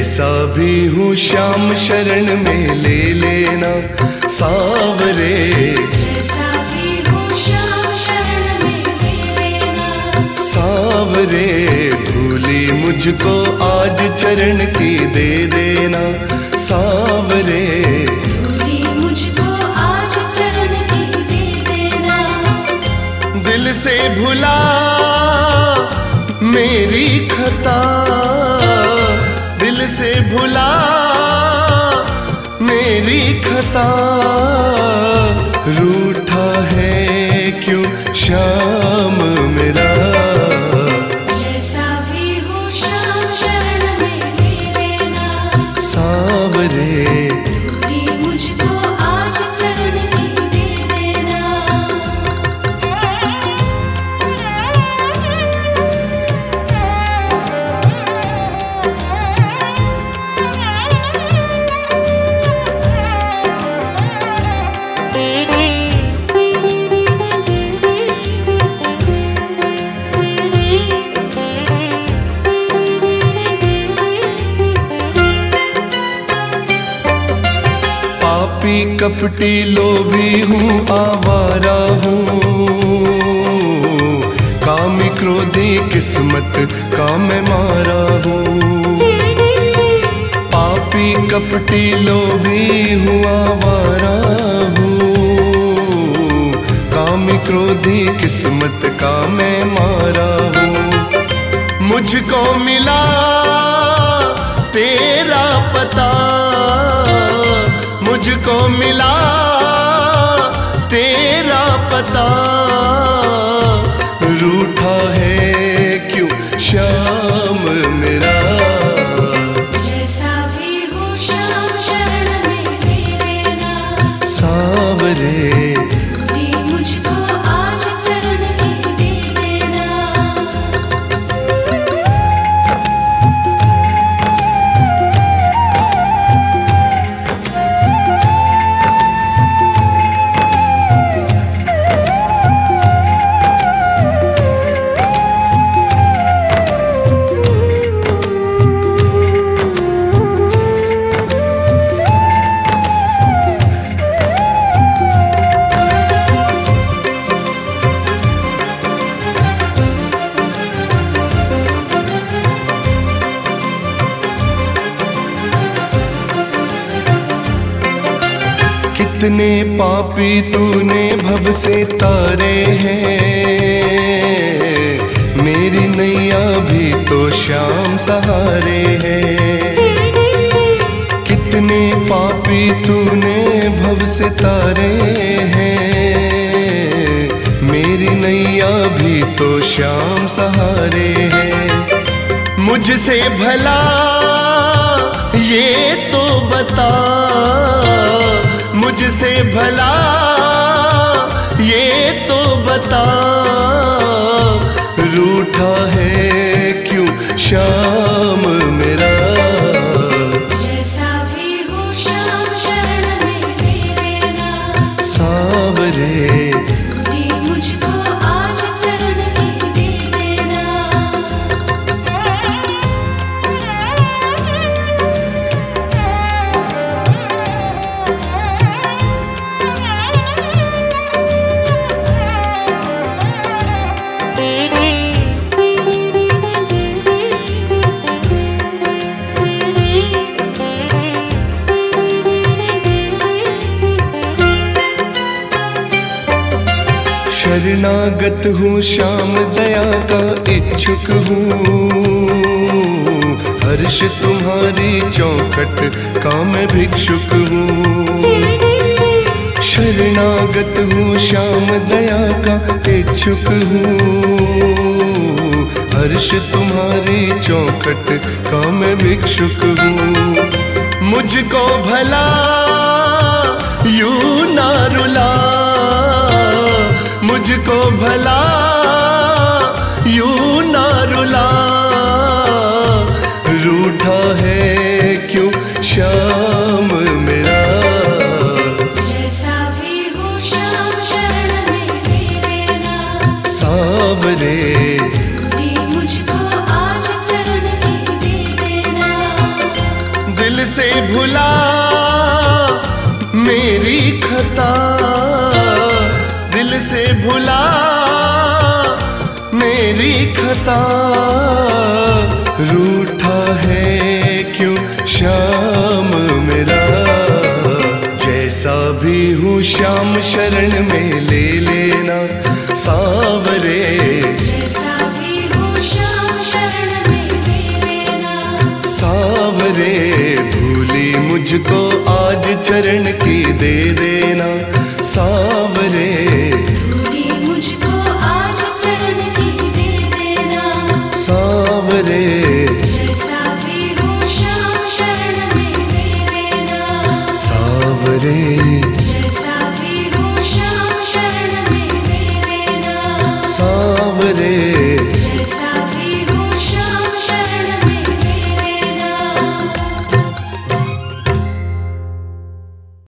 जैसा भी हूँ श्याम शरण में ले लेना सावरे, जैसा भी हूँ श्याम शरण में ले लेना सावरे। धूली मुझको आज चरण की दे देना सावरे, धूली मुझको आज चरण की दे देना। दिल से भुला मेरी खता, दिल से भुला मेरी खता। रूठा है क्यों श्याम मेरा, जैसा भी हूँ श्याम शरण में ले लेना सावरे। धूली मुझको आज चरण की दे देना। पापी कपटी लोभी हूँ आवारा हूँ, कामी क्रोधी किस्मत का मैं मारा हूँ। पापी कपटी लोभी हूँ आवारा हूँ, कामी क्रोधी किस्मत का मैं मारा हूँ। मुझको मिला तेरा पता, मुझको मिला तेरा पता। रूठा है क्यों श्याम मेरा, जैसा भी हूँ श्याम शरण में ले लेना सावरे। धूली मुझको आज चरण की दे देना। कितने पापी तूने भव से तारे हैं, मेरी नैया भी तो श्याम सहारे हैं। कितने पापी तूने भव से तारे हैं, मेरी नैया भी तो श्याम सहारे हैं। मुझसे भला ये तो बता, मुझसे भला ये तो बता। रूठा है क्यों श्याम मेरा, जैसा भी हूँ श्याम शरण में ले लेना सावरे। धूली मुझको आज चरण की दे देना। शरणागत हूँ श्याम दया का इच्छुक हूँ, हर्ष तुम्हारी चौखट का मैं भिक्षुक हूँ। शरणागत हूँ श्याम दया का इच्छुक हूँ, हर्ष तुम्हारी चौखट का मैं भिक्षुक हूँ। मुझको भला यूं ना रुला, मुझको भला यूं ना रुला। रूठा है क्यों श्याम मेरा, जैसा भी हूँ श्याम शरण में ले लेना सावरे। धूली मुझको आज चरण की दे देना। खता दिल से भुला मेरी खता, रूठा है क्यों श्याम मेरा, जैसा भी हूँ श्याम शरण में ले लेना सावरे, जैसा भी हूँ श्याम शरण में ले लेना सावरे, धूली मुझको आज चरण की दे देना सावरे।